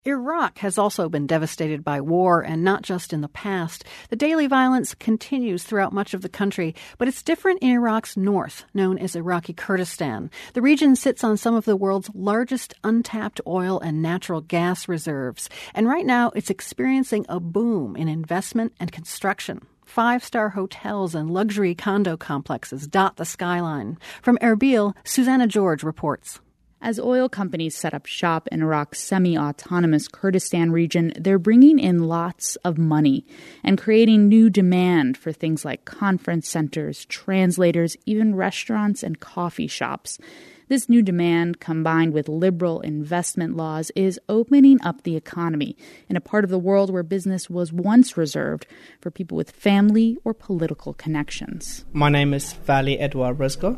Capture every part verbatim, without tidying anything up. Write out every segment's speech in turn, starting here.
Iraq has also been devastated by war, and not just in the past. The daily violence continues throughout much of the country, but it's different in Iraq's north, known as Iraqi Kurdistan. The region sits on some of the world's largest untapped oil and natural gas reserves, and right now it's experiencing a boom in investment and construction. Five-star hotels and luxury condo complexes dot the skyline. From Erbil, Susanna George reports. As oil companies set up shop in Iraq's semi-autonomous Kurdistan region, they're bringing in lots of money and creating new demand for things like conference centers, translators, even restaurants and coffee shops. This new demand, combined with liberal investment laws, is opening up the economy in a part of the world where business was once reserved for people with family or political connections. My name is Vali Edward Rezgo.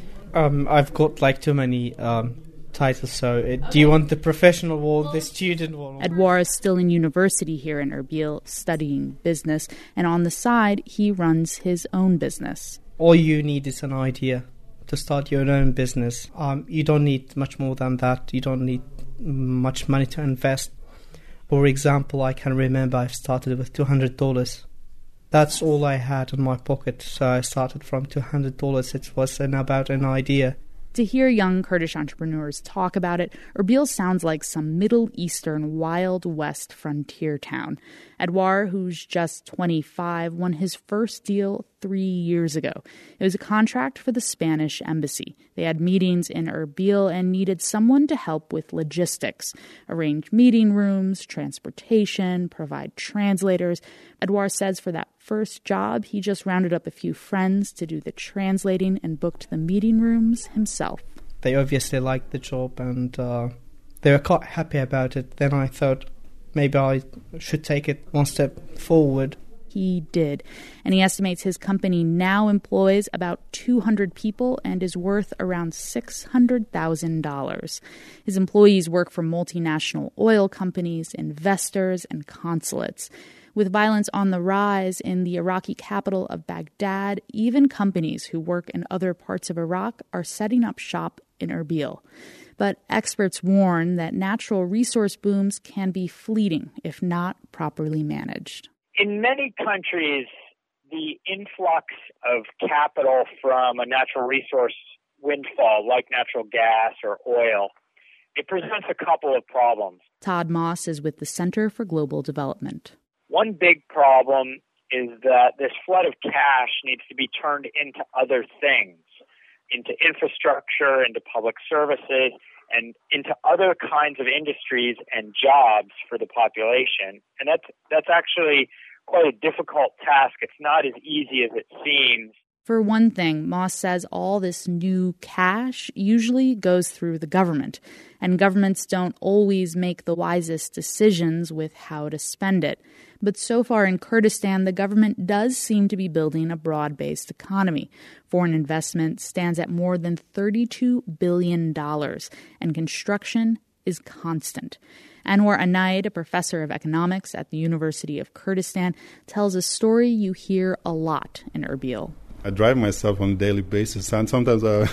Um, I've got like too many um, titles, so it, do you want the professional or the student one? Edouard is still in university here in Erbil studying business, and on the side, he runs his own business. All you need is an idea to start your own business. Um, you don't need much more than that. You don't need much money to invest. For example, I can remember I started with two hundred dollars. That's all I had in my pocket, so I started from two hundred dollars. It was an, about an idea. To hear young Kurdish entrepreneurs talk about it, Erbil sounds like some Middle Eastern Wild West frontier town. Edouard, who's just twenty-five, won his first deal three years ago. It was a contract for the Spanish embassy. They had meetings in Erbil and needed someone to help with logistics, arrange meeting rooms, transportation, provide translators. Edouard says for that first job, he just rounded up a few friends to do the translating and booked the meeting rooms himself. They obviously liked the job and uh, they were quite happy about it. Then I thought maybe I should take it one step forward. He did. And he estimates his company now employs about two hundred people and is worth around six hundred thousand dollars. His employees work for multinational oil companies, investors, and consulates. With violence on the rise in the Iraqi capital of Baghdad, even companies who work in other parts of Iraq are setting up shop in Erbil. But experts warn that natural resource booms can be fleeting if not properly managed. In many countries, the influx of capital from a natural resource windfall, like natural gas or oil, it presents a couple of problems. Todd Moss is with the Center for Global Development. One big problem is that this flood of cash needs to be turned into other things, into infrastructure, into public services, and into other kinds of industries and jobs for the population. And that's that's actually quite a difficult task. It's not as easy as it seems. For one thing, Moss says all this new cash usually goes through the government, and governments don't always make the wisest decisions with how to spend it. But so far in Kurdistan, the government does seem to be building a broad-based economy. Foreign investment stands at more than thirty-two billion dollars, and construction is constant. Anwar Anaid, a professor of economics at the University of Kurdistan, tells a story you hear a lot in Erbil. I drive myself on a daily basis, and sometimes uh,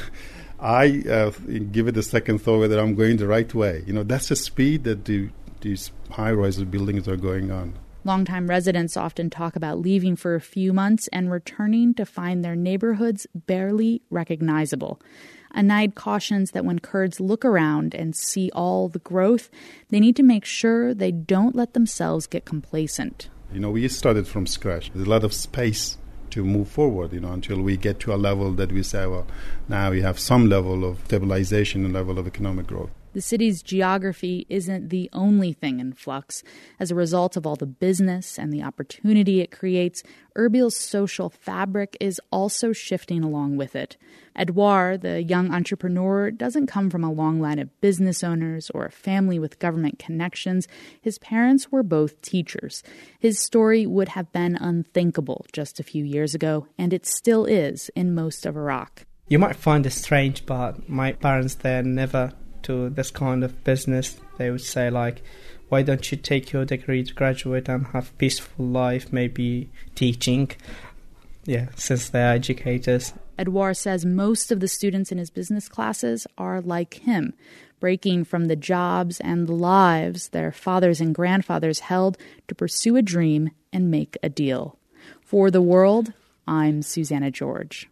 I uh, give it a second thought whether I'm going the right way. You know, that's the speed that the, these high-rise buildings are going on. Longtime residents often talk about leaving for a few months and returning to find their neighborhoods barely recognizable. Anaid cautions that when Kurds look around and see all the growth, they need to make sure they don't let themselves get complacent. You know, we started from scratch. There's a lot of space to move forward, you know, until we get to a level that we say, well, now we have some level of stabilization and level of economic growth. The city's geography isn't the only thing in flux. As a result of all the business and the opportunity it creates, Erbil's social fabric is also shifting along with it. Edouard, the young entrepreneur, doesn't come from a long line of business owners or a family with government connections. His parents were both teachers. His story would have been unthinkable just a few years ago, and it still is in most of Iraq. You might find it strange, but my parents, they're never to this kind of business. They would say, like, why don't you take your degree to graduate and have peaceful life, maybe teaching? Yeah, since they're educators. Edouard says most of the students in his business classes are like him, breaking from the jobs and the lives their fathers and grandfathers held to pursue a dream and make a deal. For The World, I'm Susanna George.